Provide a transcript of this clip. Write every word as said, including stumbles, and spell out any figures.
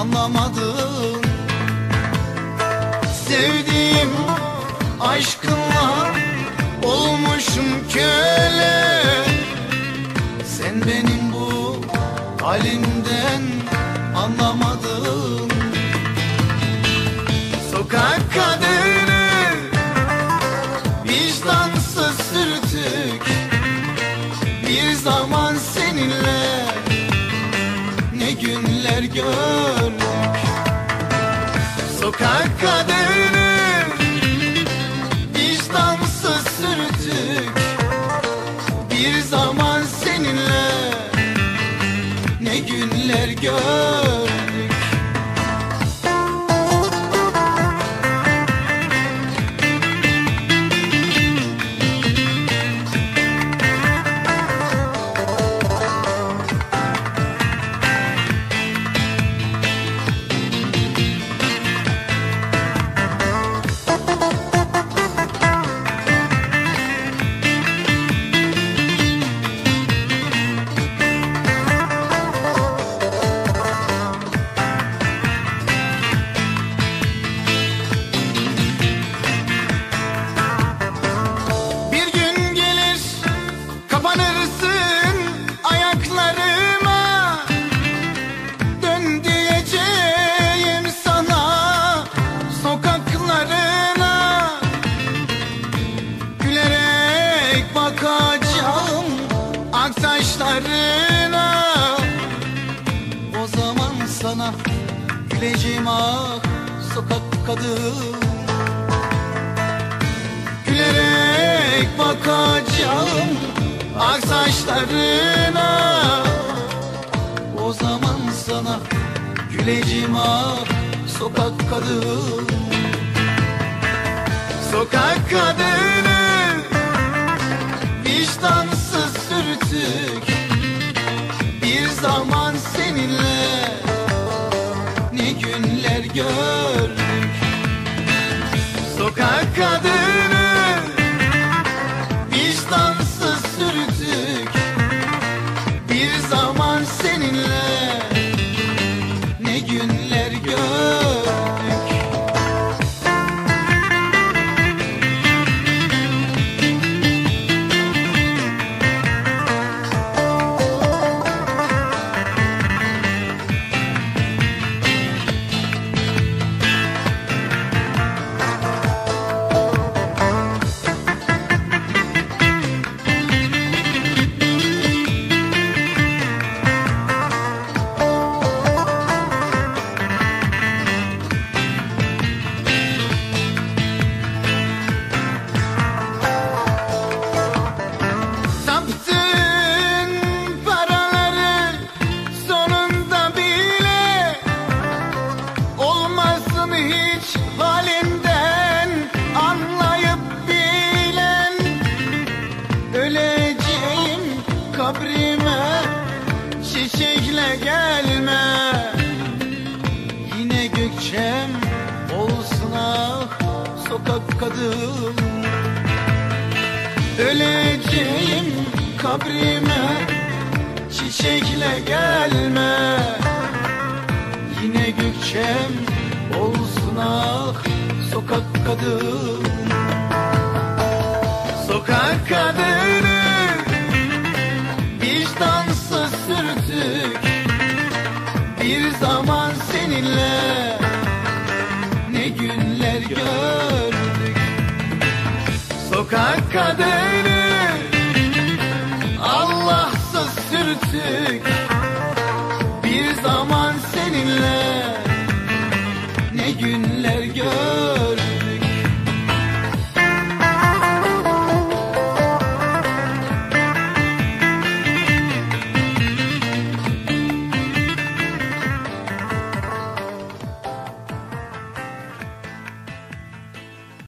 anlamadım. Sevdiğim aşkınla olmuşum köle. Sen benim bu halimden anlamadın. Sokak kadını, vicdansız sürtük, bir zaman seninle ne günler gördük. Sokak kadını, vicdansız sürtük, bir zaman seninle ne günler gördük. Bakacağım ak saçlarına, o zaman sana güleceğim ah sokak kadın. Gülerek bakacağım ak saçlarına, o zaman sana güleceğim ah sokak kadın. Sokak kadını, vicdansız sürtük, bir zaman seninle ne günler gördük. Sokak kadını, vicdansız sürtük, bir zaman seninle ne günler gördük. Hiç halimden anlayıp bilen, öleceğim kabrime çiçekle gelme. Yine gökçem olsun ah sokak kadın. Öleceğim kabrime çiçekle gelme. Yine gökçem olsun ah sokak kadın. Sokak kadını, vicdansız sürtük, bir zaman seninle ne günler gördük. Sokak kadını, Allahsız sürtük, bir zaman seninle